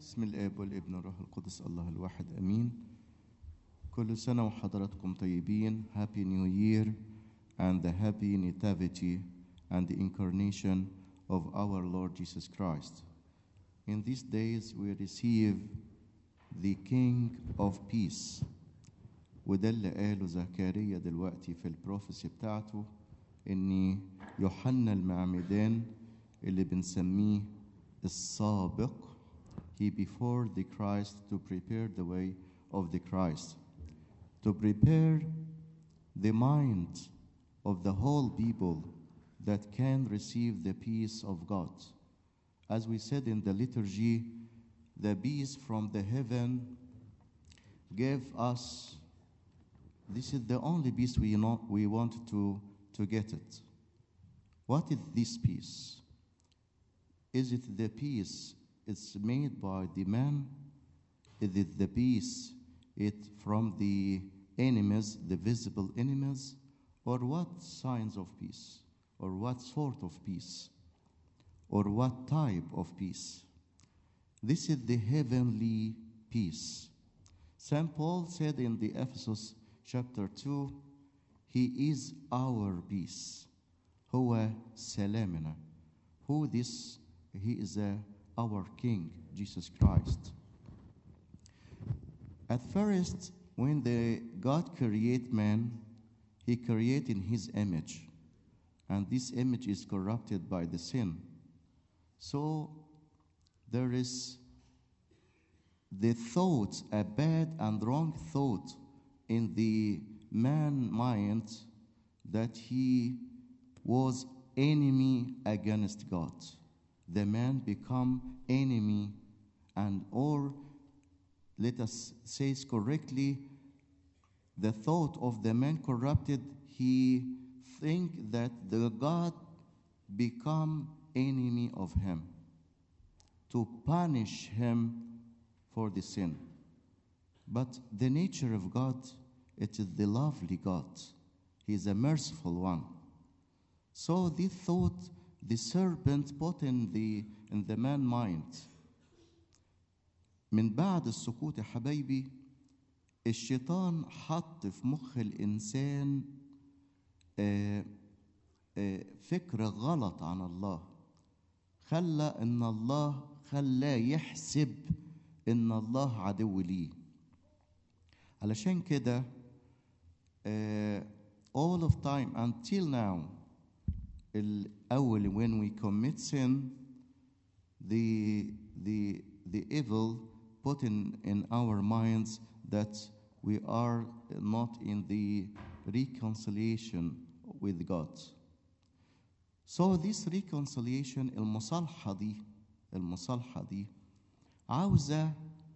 بسم الآب والابن والروح القدس الله الواحد أمين. كل سنة وحضراتكم طيبين. Happy New Year and the happy nativity and the incarnation of our Lord Jesus Christ. In these days we receive the King of Peace. وده اللي قاله زكريا دلوقتي في البروفيسي بتاعته، إن يوحنا المعمدان اللي بنسميه السابق، he before the Christ to prepare the way of the Christ, to prepare the mind of the whole people that can receive the peace of God. As we said in the liturgy, the peace from the heaven gave us. This is the only peace we want to get it. What is this peace? Is it the peace it's made by the man? Is it the peace from the enemies, the visible enemies? Or what signs of peace? Or what sort of peace? Or what type of peace? This is the heavenly peace. St. Paul said in the Ephesus chapter 2, he is our peace. هو سلامنا. Who this? He is our King, Jesus Christ. At first, when God created man, he created in his image. And this image is corrupted by the sin. So there is the thought, a bad and wrong thought in the man mind, that he was enemy against God. The man become enemy, and or let us say it correctly, the thought of the man corrupted. He think that the God become enemy of him to punish him for the sin. But the nature of God, it is the lovely God. He is a merciful one. So this thought the serpent put in the man mind. من بعد السقوط يا حبايبي، الشيطان حط في مخ الإنسان فكرة غلط عن الله، خلاه يحسب إن الله عدو ليه. علشان كده all of time until now, when we commit sin, the evil put in our minds that we are not in the reconciliation with God. So this reconciliation, المصالحة دي عاوزة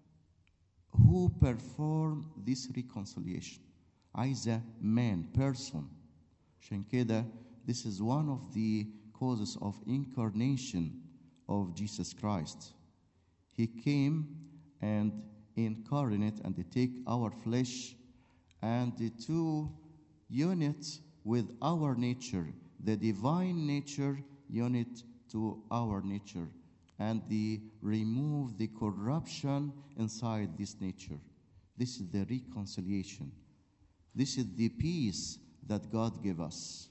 who perform this reconciliation، عايزة man, person. عشان كده this is one of the causes of incarnation of Jesus Christ. He came and incarnate and take our flesh and to unite with our nature, the divine nature unite to our nature, and remove the corruption inside this nature. This is the reconciliation. This is the peace that God gave us.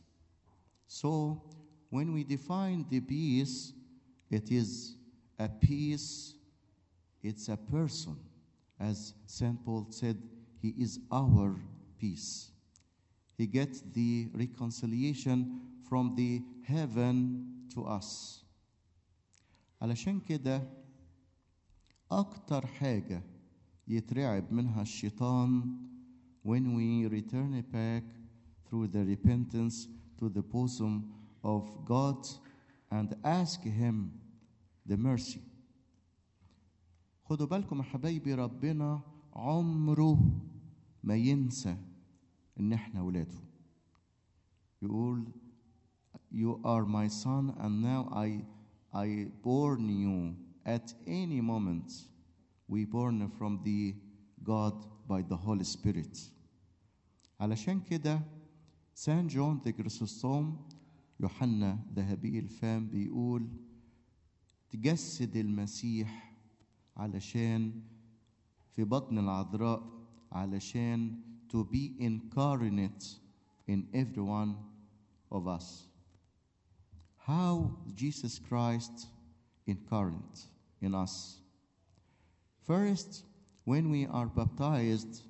So when we define the peace, it is a peace, it's a person. As St. Paul said, he is our peace. He gets the reconciliation from the heaven to us. علشان كده أكتر حاجة يترعب منها الشيطان when we return back through the repentance to the bosom of God and ask him the mercy. خدوا بالكم يا حبايبي، ربنا عمره ما ينسى ان احنا ولاده. يقول you are my son and now I born you. At any moment we born from the God by the Holy Spirit. علشان كده سان جون ذا كريسوستوم، يوحنا ذهبي الفم، بيقول تجسد المسيح علشان في بطن العذراء علشان to be incarnate in every one of us. How Jesus Christ incarnate in us? First, when we were baptized,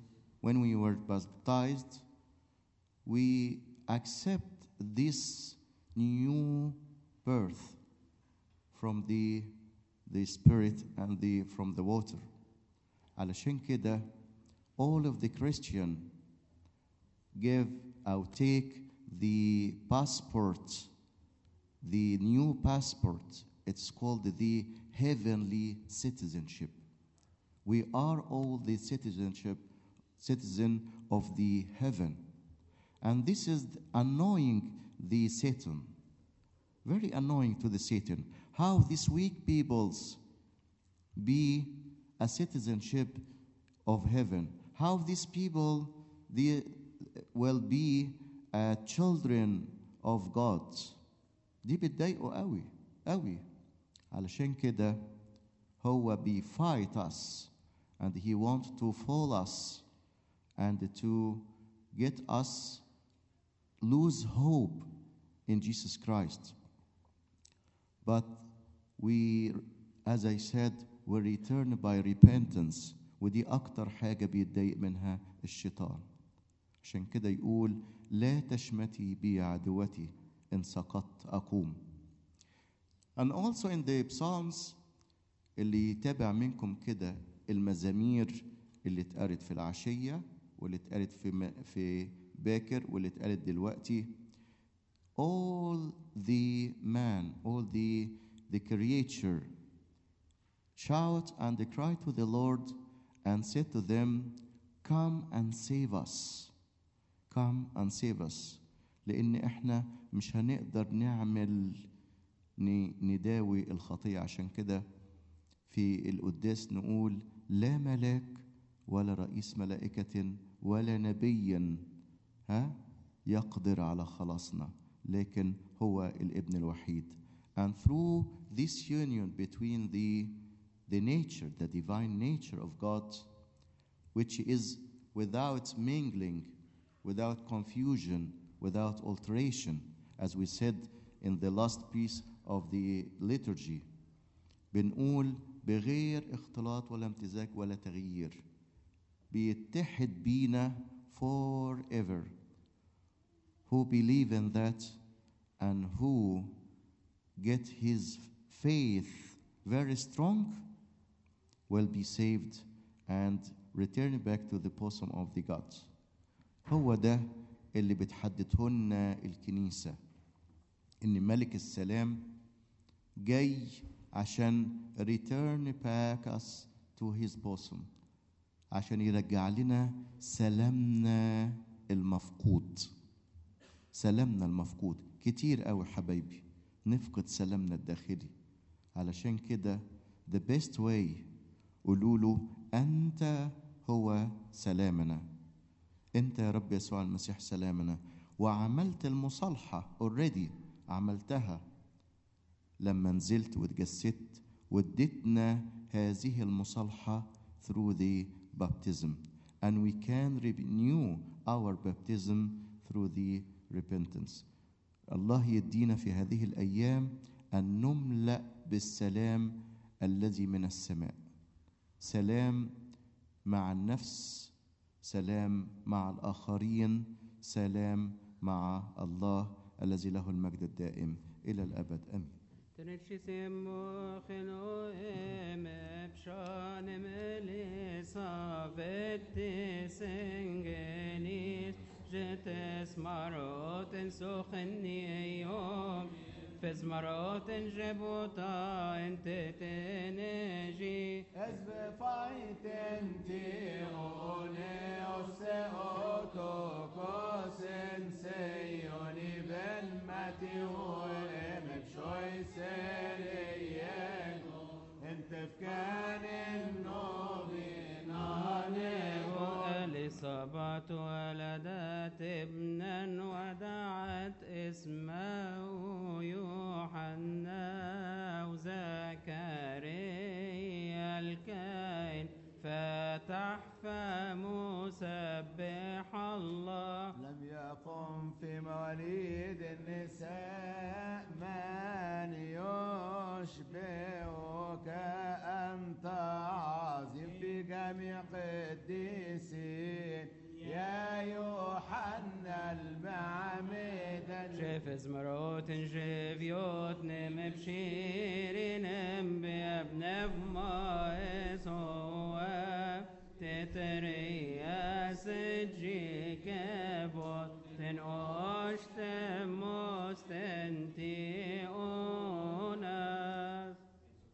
we accept this new birth from the Spirit and from the water. علشان كده all of the Christian give or take the passport, the new passport. It's called the heavenly citizenship. We are all the citizen of the heaven. And this is annoying the Satan, very annoying to the Satan. How these weak peoples be a citizenship of heaven. How these people will be children of God. دي بتضايقه قوي قوي. علشان كده هو fight us, and he wants to fool us and to get us lose hope in Jesus Christ. But we, as I said, we return by repentance. ودي أكتر حاجة بيتضايق منها الشيطان. عشان كده يقول لا تشمتي بي عدوتي إن سقطت أقوم. And also in the Psalms اللي يتابع منكم كده المزامير اللي اتقرت في العشية واللي اتقرت في باكر واللي اتقرت دلوقتي, all the creature shout and cry to the Lord and said to them, come and save us. Come and save us. لأن احنا مش هنقدر نداوي الخطية. عشان كده في القداس نقول لا ملاك ولا رئيس ملائكة ولا نبي يقدر على خلاصنا, لكن هو الابن الوحيد. And through this union between the nature, the divine nature of God, which is without mingling, without confusion, without alteration, as we said in the last piece of the liturgy, بنقول بغير اختلاط ولا امتزاج ولا تغيير, بيتحد بينا forever. Who believe in that and who get his faith very strong will be saved and return back to the bosom of the God. هو ده اللي بتحدده لنا الكنيسة, إن ملك السلام جاي عشان return back us to his bosom, عشان يرجع لنا سلامنا المفقود. سلامنا المفقود كتير قوي حبايبي نفقد سلامنا الداخلي. علشان كده the best way قولوا له أنت هو سلامنا, أنت يا رب يسوع المسيح سلامنا. وعملت المصالحة already, عملتها لما نزلت واتجسدت واديتنا هذه المصالحة through the baptism, and we can renew our baptism through the repentance. الله يدينا في هذه الأيام أن نملأ بالسلام الذي من السماء, سلام مع النفس, سلام مع الآخرين, سلام مع الله الذي له المجد الدائم إلى الأبد. آمين. تنشسمو خنوهم بشان مليصافت سنجنيس جتس مرات سخني يوم فز مرات جبوتا انت تنجي اسب فايت انتي هوني اوسيوتو كوسن سيوني بالماتي وامك شوي سريين انت فكان النوبي نانيو الإصابات ولدت ابنا ودعت اسمه يوحنا وزكريا فمسبح الله. لم يقم في مواليد النساء من يشبهك أنت عظيم بجميع قديسين يا يوحنا المعمدان. شفز مروت جفيوت نم بشيرين بابن ما هو تتريا سجي كبوت تنوشت مستنتي أوناس.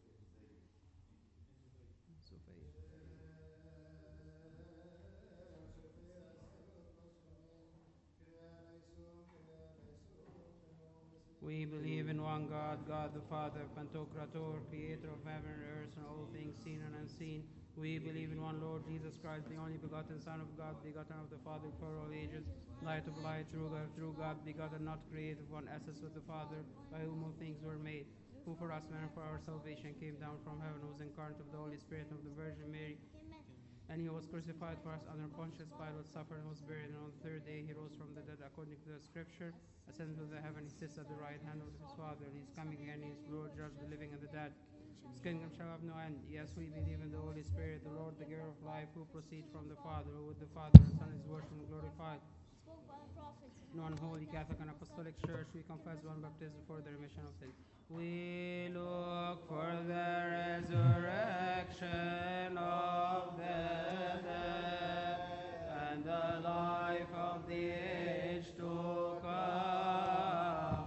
We believe in one God, God the Father, Pantocrator, creator of heaven and earth and all things seen and unseen. We believe in one Lord Jesus Christ, the only begotten Son of God, begotten of the Father for all ages, light of light, true God, begotten, not created, one essence with the Father, by whom all things were made, who for us men and for our salvation came down from heaven, who was incarnate of the Holy Spirit and of the Virgin Mary. And he was crucified for us under Pontius Pilate, suffered and was buried, and on the third day he rose from the dead according to the Scripture, ascended to the heaven, he sits at the right hand of his Father, he is coming again, he is Lord, judge the living and the dead. His kingdom shall have no end. Yes, we believe in the Holy Spirit, the Lord, the giver of life, who proceeds from the Father, who with the Father and Son is worshipped and glorified. In one holy Catholic and Apostolic Church, we confess one baptism for the remission of sins. We look for the resurrection of the dead and the life of the age to come.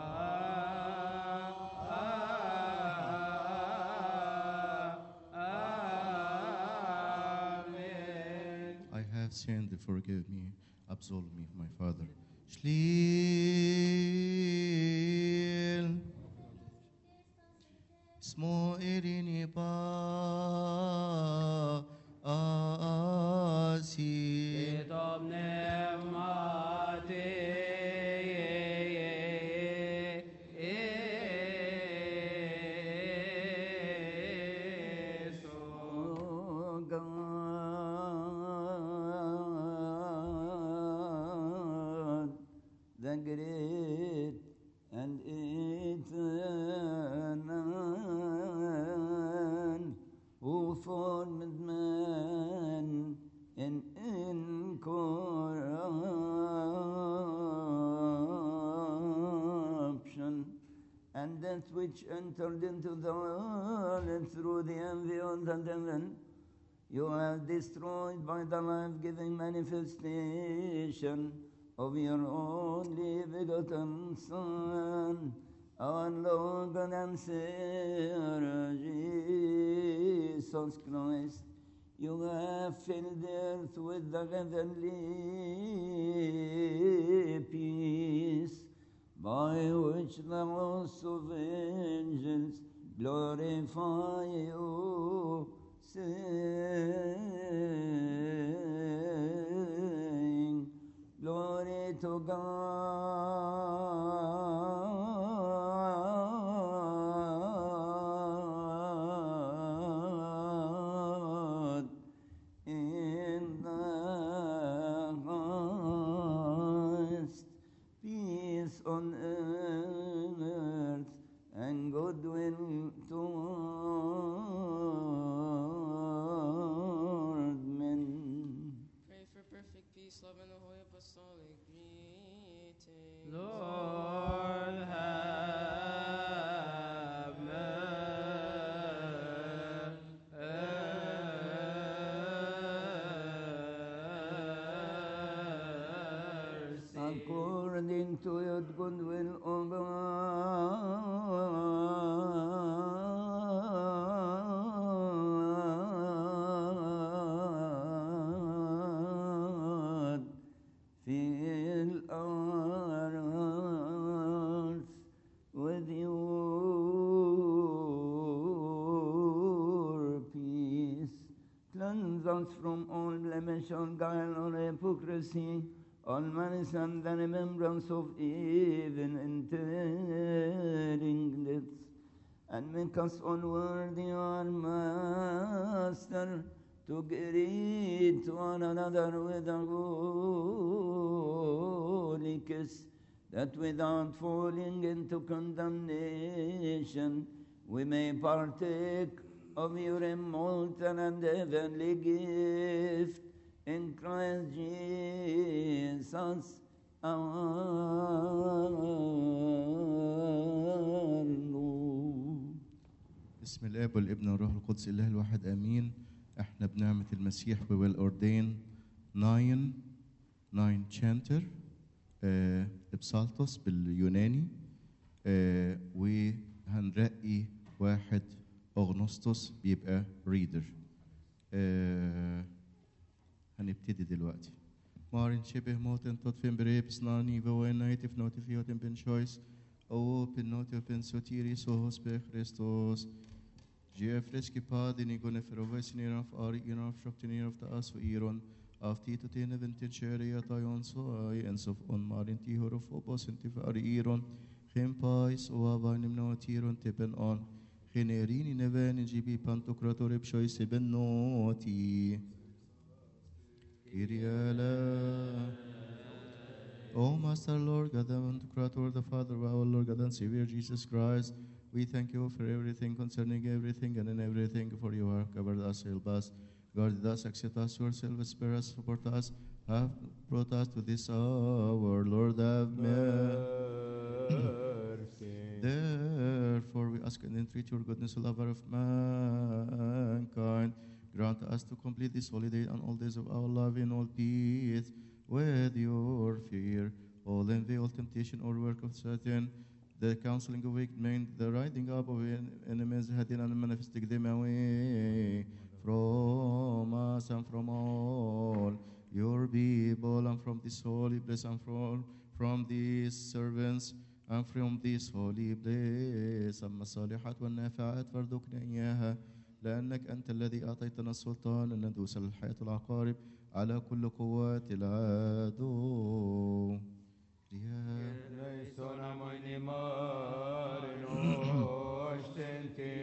Amen. I have sinned, forgive me, absolve me, my Father. Shlil Smo irini pa asi Kitab Nevmati Oh God, the great and eternal, who formed man in incorruption, and that which entered into the world through the envy of the devil, you have destroyed by the life-giving manifestation of your only begotten Son, our Lord and Savior Jesus Christ. You have filled the earth with the heavenly peace, by which the hosts of angels glorify you, saying, Glory to God in the highest, peace on earth and goodwill toward men. Pray for perfect peace, love, and the holy apostolic greetings. Lord, have mercy. According to your goodwill, O God, fill our hearts with your peace. Cleanse us from all blemish, all guile, all hypocrisy, all malice and the remembrance of even entering deaths, and make us all worthy, our Master, to greet one another with a holy kiss, that without falling into condemnation, we may partake of your immortal and heavenly gift in Christ Jesus our Lord. بسم الاب والابن والروح القدس الاله الواحد امين. احنا بنعمه المسيح we will ordain 9 chanter ابسالتوس باليوناني وهنرقي واحد اغنسطس بيبقى ريدر. هنبتدي دلوقتي. Marin شبه موتن تطفين بريبس ناني بوينايت في نوتيفيوتن بن شويس او بن نوتيفين سوتيري سوهوس بخريستوس جيفرسكي باديني غونفروفيس نيراف اري يناف شوكت نيراف تاس وإيرون افتيتو تين فنتين شيريا تايون سواي انسوف اون مارين تيهوروف وبوس انتف اري إيرون خيم بايس وابان منوتيرون تبن اون خينيريني نبان جيبي بانتوكراتوري بشويس بن نوتي O Master Lord God and Creator, the Father of our Lord God and Savior Jesus Christ, we thank you for everything, concerning everything, and in everything, for you have covered us, help us, guarded us, accept us, yourself, spare us, support us, have brought us to this hour, Lord, have mercy. Therefore, we ask and entreat your goodness, lover of mankind, grant us to complete this holiday and all days of our life in all peace, with your fear, all envy, all temptation, or work of Satan, the counseling of wicked men, the riding up of enemies, hiding and manifesting them away from us and from all your people, and from this holy place, and from these servants, and from this holy place. أما الصالحات والنافعات فارزقنا إياها، لأنك أنت الذي أعطيتنا السلطان أن ندوس الحياة العقارب على كل قوات العدو. Sono mojni marinoš tenti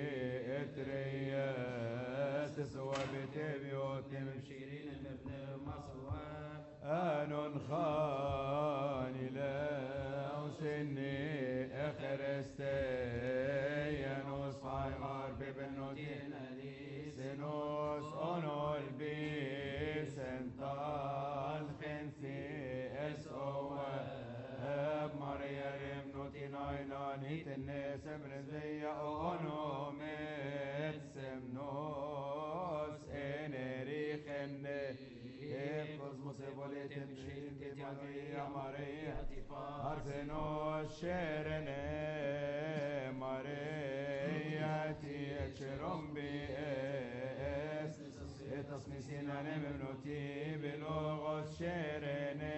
etrijes sovabite biotim شيرين بابن مصوى anon khani la usinni ekhreste yanus faimar bibenotin senos onol bisental khensi esowa مريم نوتي نايلان هيت الناس برزية أونو مت سمنوس إنريخ إفكوز مصيبوليت مشين تتياغي ماريا أرسنوس شيرني ماريا تيتشرم بإس تصميسينا نمنوتي بلوغوس شيرني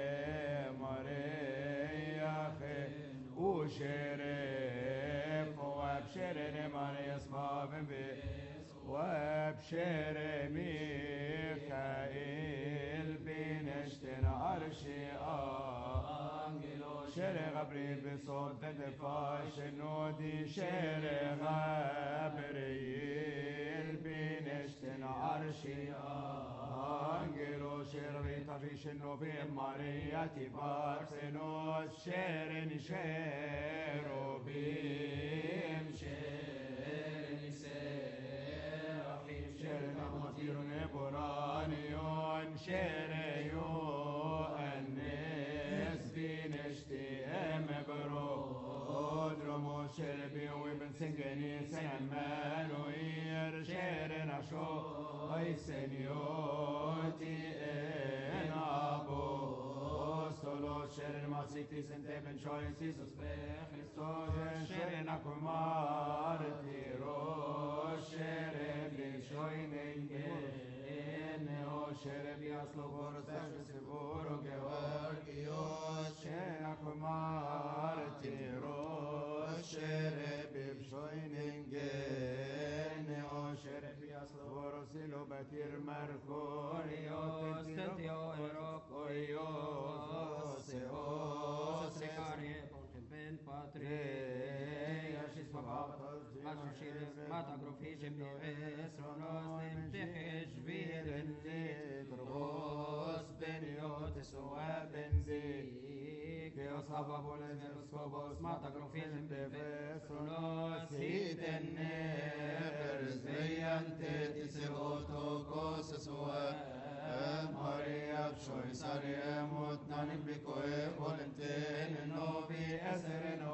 وشرف وابشر ماريا اسمع بي وابشر ميخائيل بنشتن عرشي شر غبريل بصوت تدفاش النودي شر غبريل بنشتن عرشي أنجلو شربي طفيش النوبي ماريا تبار سنوس شيرن شيروبيم شيرن سيرحيم شيرن مطير نبرانيون شيريو الناس بنشتي مبرود رمو شربي وابن سنجني سنمانو يرشيرن عشو أي سنيوتي إن أبوستولو شيرن ماسيكتي سنتبن شوين سيسوس بخريستوس شيرن أكمارتي روش شيرن بشوين إنه شيرن بياسلو بورستاش بسيبورو جواركيوس شيرن أكمارتي روش شيرن بشوين Vorosilo batir Marcorio, Stentio Erocoio, Secare, Pontempen, Patre, Ashis Papatos, Mata Grofisem, Esronos, Temtechesh, Vi, Otis Oabenzi, Geos Havabones Veroskobos, Matagrofilm Beves, Ronos, Hitene, Versveiante Tisevotokos Sua Maria Pshoi Saremot Nanimbrikoe Volenten Novi Esereno,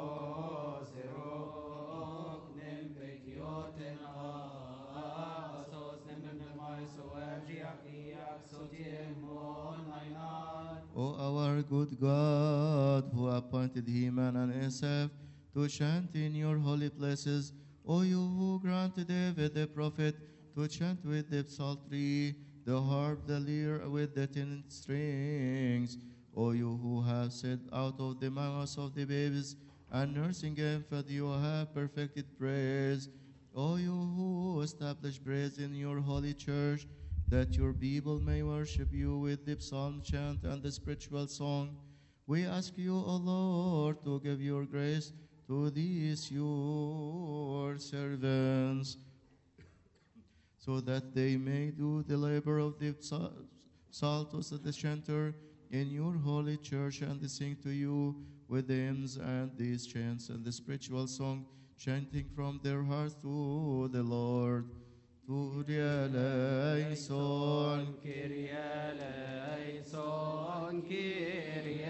Serok, Nembekioten Asos, Nembemai Soagiakiak, Sotiemon, Nainan. O our good God, who appointed Heman and Asaph to chant in your holy places, O you who granted David the prophet to chant with the psaltery, the harp, the lyre with the 10 strings, O you who have set out of the mouths of the babies and nursing infant, you have perfected praise. O you who establish praise in your holy church, that your people may worship you with the psalm chant and the spiritual song, we ask you, O Lord, to give your grace to these your servants, so that they may do the labor of the psaltos at the center in your holy church and sing to you with the hymns and these chants and the spiritual song, chanting from their hearts to the Lord. Kyrie eleison, Kyrie eleison, Kyrie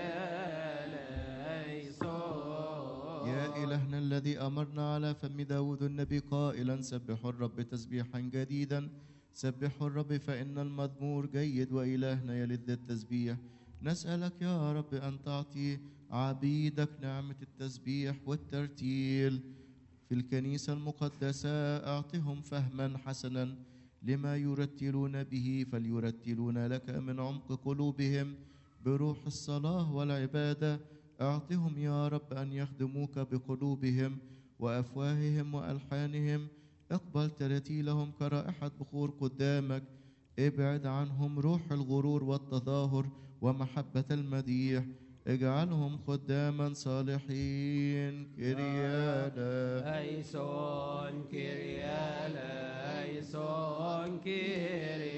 eleison. يا إلهنا الذي أمرنا على فم داود النبي قائلا سبحوا الرب تسبيحا جديدا، سبحوا الرب فإن المزمور جيد وإلهنا يلذ التسبيح. نسألك يا رب أن تعطي عبيدك نعمة التسبيح والترتيل في الكنيسة المقدسة، أعطهم فهما حسنا لما يرتلون به، فليرتلون لك من عمق قلوبهم بروح الصلاة والعبادة. أعطهم يا رب أن يخدموك بقلوبهم وأفواههم وألحانهم. اقبل ترتيلهم كرائحة بخور قدامك. ابعد عنهم روح الغرور والتظاهر ومحبة المديح. اجعلهم خداما صالحين. كيريا eleison, Kyrie eleison, Kyrie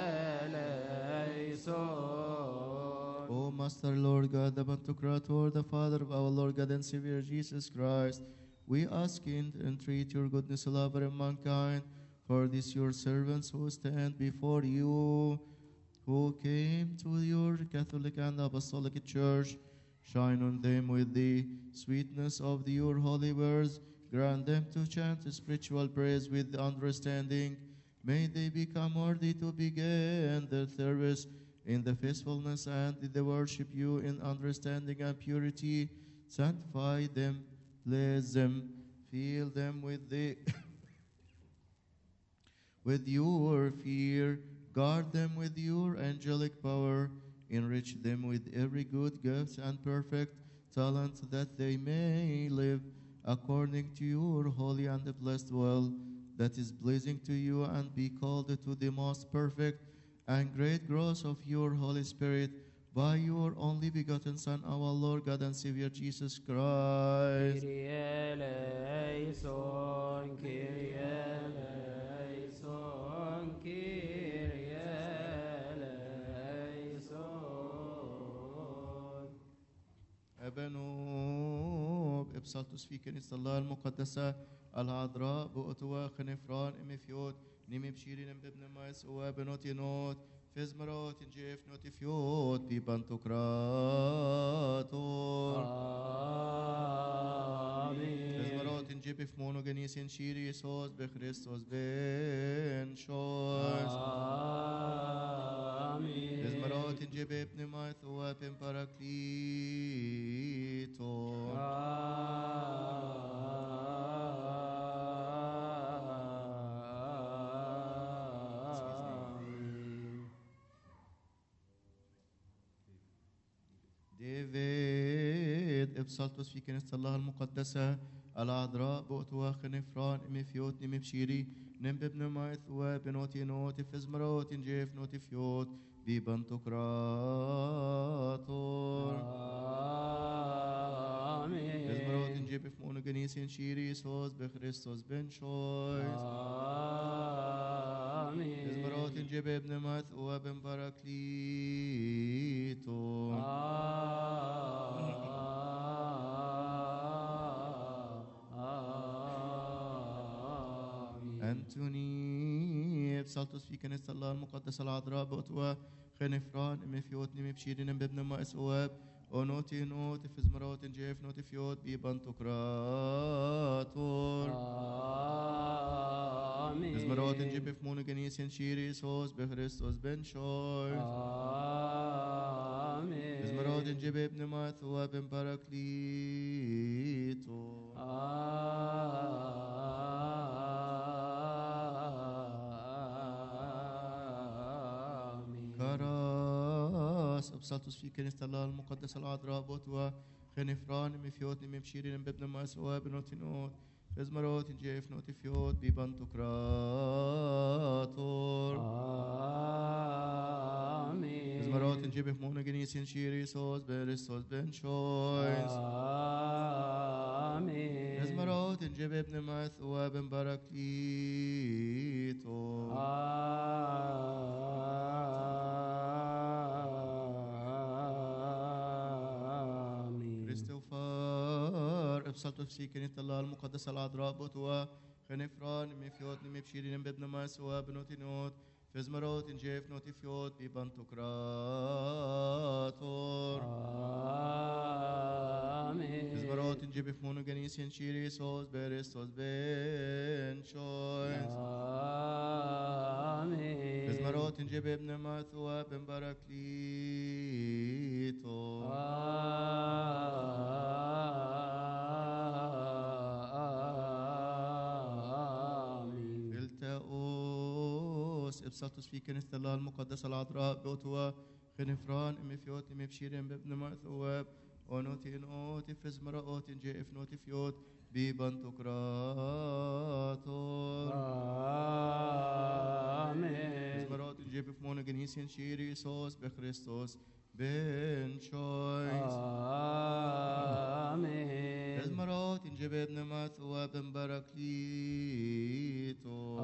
eleison. O Master, Lord God, the Pantocrator, the Father of our Lord God and Savior Jesus Christ, we ask and entreat your goodness, lover of mankind, for these your servants who stand before you, who came to your Catholic and Apostolic Church. Shine on them with the sweetness of your holy words. Grant them to chant spiritual praise with understanding. May they become worthy to begin their service in the faithfulness and they worship you in understanding and purity. Sanctify them, bless them, fill them with the with your fear. Guard them with your angelic power. Enrich them with every good gift and perfect talent, that they may live according to your holy and blessed will, that is pleasing to you, and be called to the most perfect and great growth of your Holy Spirit, by your only begotten Son, our Lord God and Savior Jesus Christ. Kyrie eleison, Kyrie eleison, Kyrie eleison. أبنوب إبساطس في كنيسة الله المقدسة العذراء بأتوا خنفران إمفيوت نيمي بشيرين بابن مايس وابنوتي نوت فيزمرات جيف نوتي فيوت ببنتوكراتور آمين. فيزمرات جيب في مونو جنيسين شيري سوس بخريستوس بن شويس آمين. فيزمرات جيب ابن مايث وابن باراكليتور ديفيد إبسالتوس في كنيسة الله المقدسة العذراء بؤتوا خنفران إمفيوت نمبشيري نمببن مايث وبنوتي نوتي فزمروت جيف نوتي فيوت ببنتوكراتور آمين. فزمروت جيب فمونو جنيسين شيري سوس بخريستوس بن شويس آمين. فزمروت جيب ابن مثوى بن باراكليتو أنتوني بسالتوس في كنيسة الله المقدسة العذراء بأتوا خنفران مفيوت مبشيرين بابن ما اسواب ونوتي نوت فزمرات جيف نوتي فيوت بيبانتوكراتور فزمرات جيب في مونو جنيس شيري سوس بخريستوس بن شوي فزمرات جيب ابن ما ثواب باراكليتو كراس أبساطوس في كنيسة الله المقدسة العذراء بوتوا خنفران مفيوت مبشيرين بابن ما سوا بنوتي نوت فزمروت جيف نوتي فيوت بيبانتوكراتور فزمروت جيف مونا جنيسين شيري سوس بيرستوس بن شويس فزمروت جيف ابن ما ثوا بن باراكليتو أبسطوس في كنيسة الله المقدسة العذراء بوتوا خنفران مفيوت مبشيرين بابن ما سوا بنوتي نوت فزمروت جيف نوتي فيوت بيبانتوكراتور فزمروت جيب في مونو جنيسين شيري سوس بيرستوس بن شويس فزمروت جيب ابن ما ثوا بن باراكليتو إبساطوس في كنيسة الله المقدسة العذراء بأتوا خنفران مفيوت مبشيرين بابن ما ثواب ونوتي نوتي فزمرات جيف نوتي فيوت بيبانتوكراتور فزمرات جيف في مونو جنيسين شيري سوس بخريستوس بن شويس فزمرات جيف ابن ما ثواب بن باراكليتو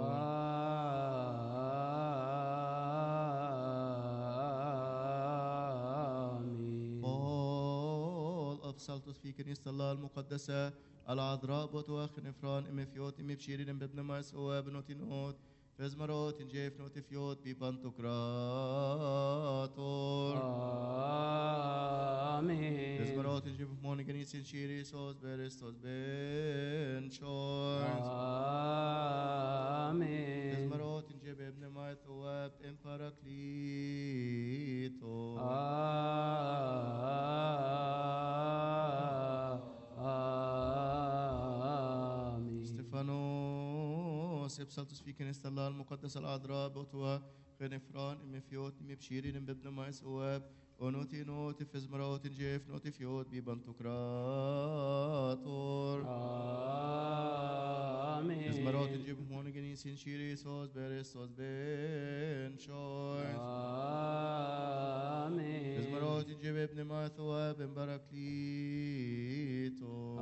أبسلطس في كنيسة الله المقدسة العذراء بوتوا خنفران مفيوت مبشيرين بابن ما سوا بنوتي نوت فزمروت جيف نوتي فيوت بيبانتوكراتور فزمروت جيف مون جنيسين شيري سوس بيرستوس بن شويس فزمروت جيف ابن ما ثواب ام باراكليتو استفانوس ابسلطس في كنيسة الله المقدسة العذراء بوتوا خنفران مفيوت مبشيرين بابن ما ثواب ونوتي نوتي فزمروت جيف نوتي فيوت بيبانتوكراتور فزمروت جيف مون جنيسين شيري سوس بيرستوس بن شويس فزمروت جيف ابن ما ثواب بن باراكليتو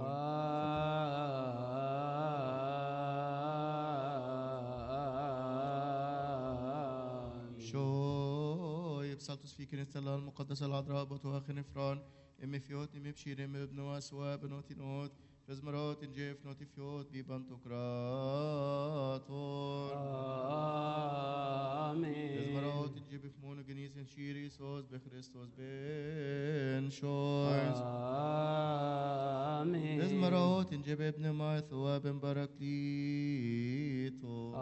إبساطوس في كنيسة الله المقدسة العذراء بوتوا خنفران مفيوت مبشيرين بابن واسوا بنوتي نوت فزمروت جيف نوتي فيوت بيبانتوكراتور فزمروت جيف مونو جنيسين شيري سوس بخريستوس بن شويس فزمروت جيف ابن ما ثوا بن باراكليتو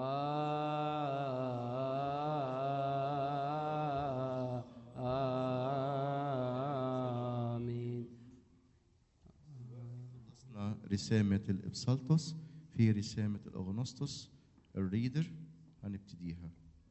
رسامة الإبسالتوس في رسامة الأغنسطس الريدر هنبتديها.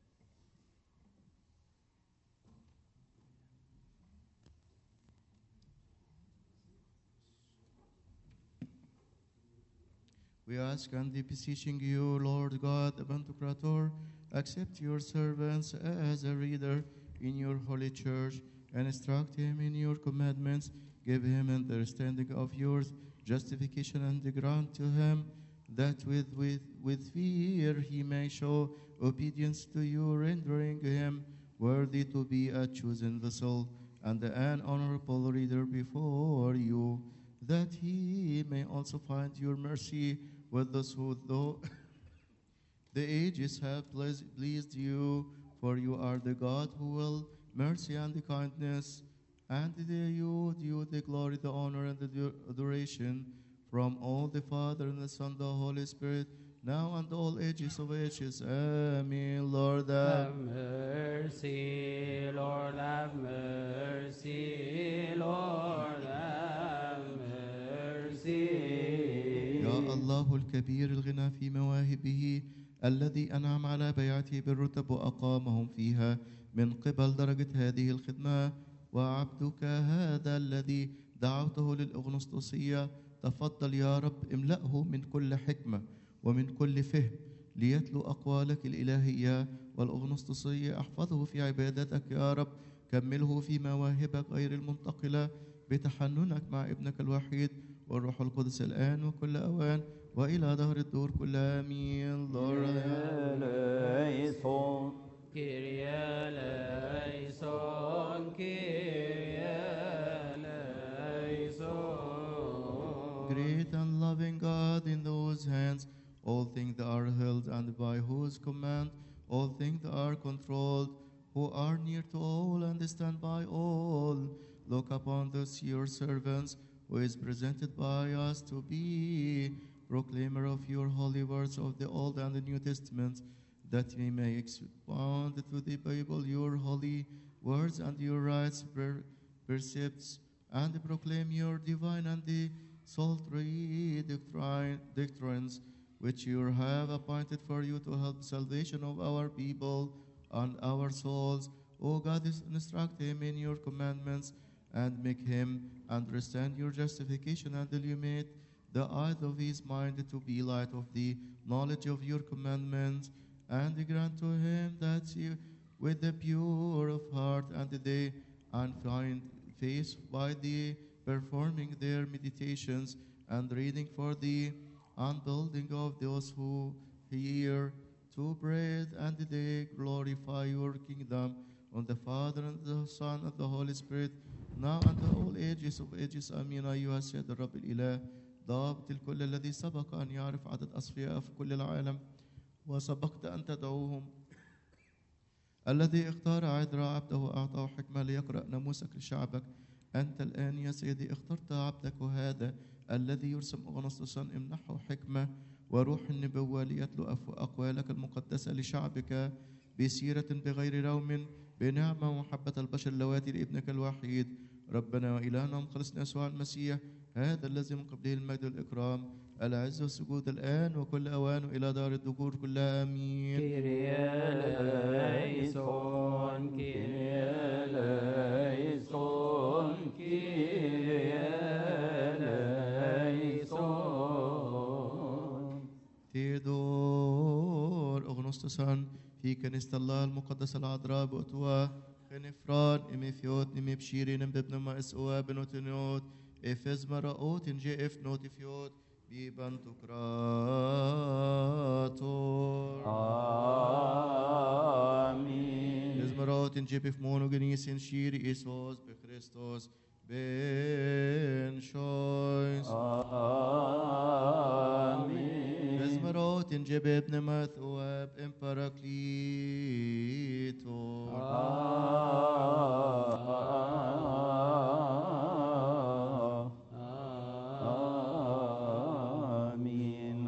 We ask and beseeching you, Lord God, the Pantocrator, accept your servants as a reader in your holy church and instruct him in your commandments. Give him understanding of yours, justification, and grant to him that with fear he may show obedience to you, rendering him worthy to be a chosen vessel and an honorable leader before you, that he may also find your mercy with those who, though the ages have pleased you, for you are the God who will mercy and the kindness, and you the glory, the honor, and the adoration from all the Father and the Son, the Holy Spirit, now and all ages of ages. Amen. Lord, Have mercy, Lord, have mercy, Lord, have mercy. يا الله الكبير الغنى في مواهبه الذي أنعم على بيعته بالرتب وأقامهم فيها من قبل درجة هذه الخدمة، وعبدك هذا الذي دعوته للأغنسطسية، تفضل يا رب املأه من كل حكمة ومن كل فهم ليتلو أقوالك الإلهية والأغنسطسية. احفظه في عبادتك يا رب، كمله في مواهبك غير المنتقلة بتحننك مع ابنك الوحيد والروح القدس الآن وكل أوان وإلى دهر الدور كل آمين. eleison, Kyrie eleison, Kyrie eleison. Great and loving God, in whose hands all things are held, and by whose command all things are controlled, who are near to all and stand by all, look upon this your servants, who is presented by us to be proclaimer of your holy words of the Old and the New Testaments, that we may expound to the Bible your holy words and your rights, precepts, and proclaim your divine and the salutary doctrines, which you have appointed for you to help the salvation of our people and our souls. O God, instruct him in your commandments, and make him understand your justification, and illuminate the eyes of his mind to be light of the knowledge of your commandments, and grant to him that he, with the pure of heart and the unfeigned face, by the performing their meditations and reading for the unbuilding of those who hear, to bread and they glorify your kingdom on the Father and the Son and the Holy Spirit, now and all ages of ages. آمين. أيها السيد الرب الإله ضابط الكل الذي سبق أن يعرف عدد أصفياء في كل العالم وسبقت أن تدعوهم، الذي اختار عذرا عبده وأعطاه حكمة ليقرأ ناموسك لشعبك، أنت الآن يا سيدي اخترت عبدك هذا الذي يرسم أغنسطسا، امنحه حكمة وروح النبوة ليتلو أقوالك المقدسة لشعبك بسيرة بغير روم، بنعمة ومحبة البشر اللواتي لابنك الوحيد ربنا وإلهنا مخلصنا يسوع المسيح، هذا الذي من قبله المجد والإكرام العز والسجود الآن وكل أوان وإلى دار الدهور كلها. آمين. Kyrie eleison, Kyrie eleison, Kyrie eleison. تيودور أغنسطسان في كنيسة الله المقدسة العذراء بأتوا خنفران إميفيوت نمبشيرين بابنما إسوا بنوتنيوت إفز مراؤوت إنجي إف نوتيفيوت ببنتوكراتور آمين. إزمراؤوت إنجي بفمونو جنيسين شيري إيسوس بخريستوس بن شويس آمين. إزمراؤوت إنجي بابن مثواب إمبراكليتور آمين.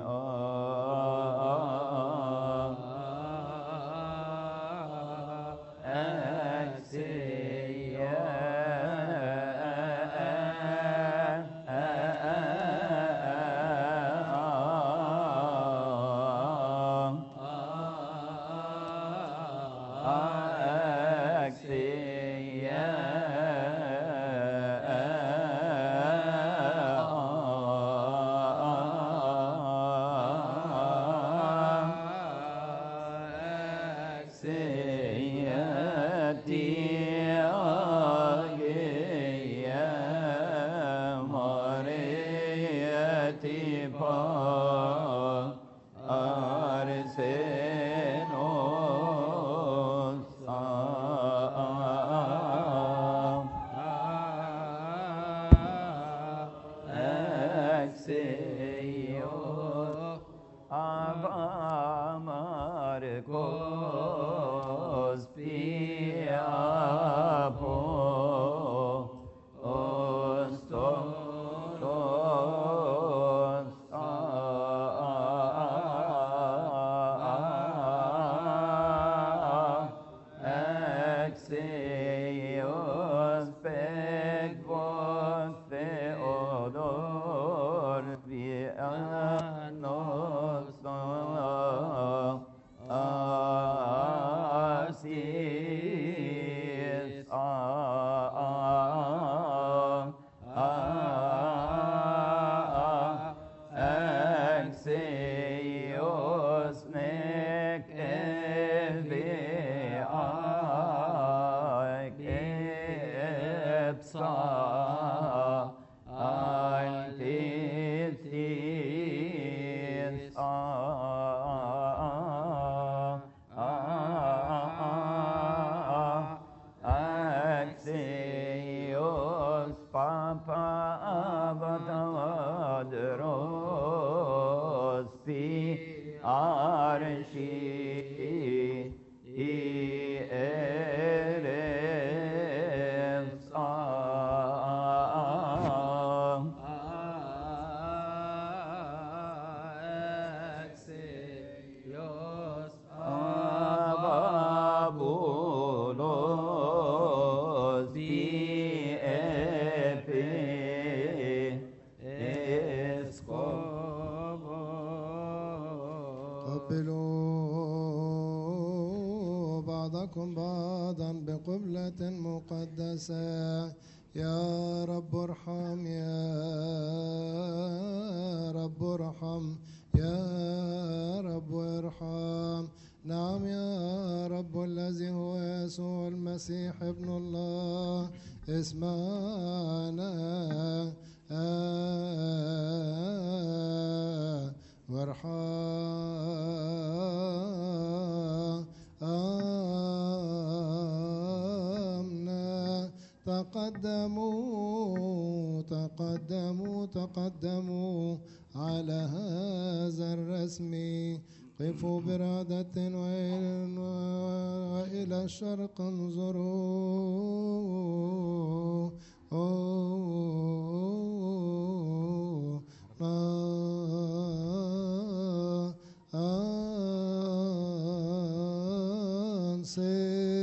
Arseno بعضكم بعضا بقبلة مقدسة. يا رب ارحم، يا رب ارحم، يا رب ارحم. نعم يا رب الذي هو يسوع المسيح ابن الله، اسمعنا وارحمنا. تقدموا على هذا الرسم. قفوا برادة وإلى الشرق انظروا.